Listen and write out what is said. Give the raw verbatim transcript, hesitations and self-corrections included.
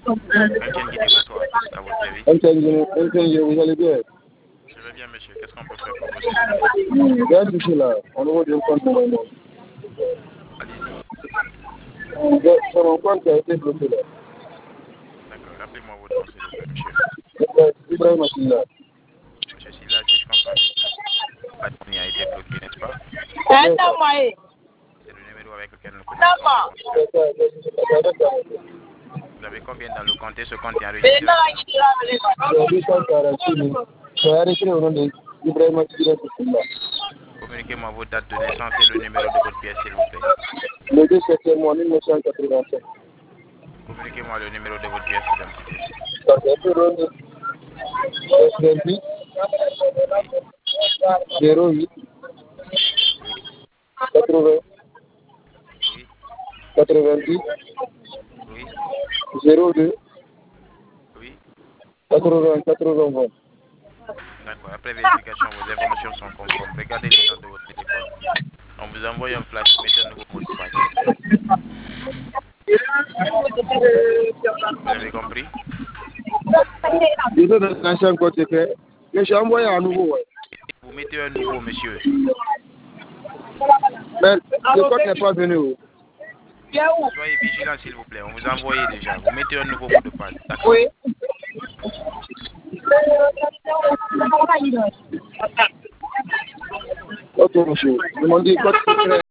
Etienne Guinée, bonsoir. À votre service. Etienne Guinée, vous allez bien? Je vais bien, monsieur. Qu'est-ce qu'on peut faire pour vous, s'il vous plaît? J'ai un touché là, on ouvre un compte pour moi. Allez-y. C'est mon compte qui a été bloqué là. D'accord. Rappelez-moi votre nom, s'il vous plaît, monsieur. Ibrahim Silla. Monsieur Silla, si je comprends bien, votre compte a été bloqué, n'est-ce pas? C'est le numéro avec lequel nous connaissons. Vous avez combien dans le compte et ce compte est enregistré? C'est arrêté au nom de Ibrahim Silla. Communiquez-moi votre date de naissance et le numéro de votre pièce, s'il vous plaît. Le deux septembre mille neuf cent quatre-vingt-sept. Communiquez-moi le numéro de votre pièce d'identité. vingt-huit zéro huit quatre-vingts Oui. quatre-vingt-dix Oui. zéro deux Oui. quatre-vingts quatre-vingts. D'accord. Après vérification, vos informations sont conformes. Regardez l'état de votre téléphone. On vous envoie un flash. Mettez un nouveau mot de passe. Vous avez compris? Je vais dans l'ancien code secret. Mais j'ai envoyé un nouveau. Ouais. Vous mettez un nouveau, monsieur. Mais le code n'est pas venu. Soyez vigilant, s'il vous plaît. On vous a envoyé déjà. Vous mettez un nouveau mot de passe. D'accord? Oui. Ok, monsieur. Ils m'ont dit code secret.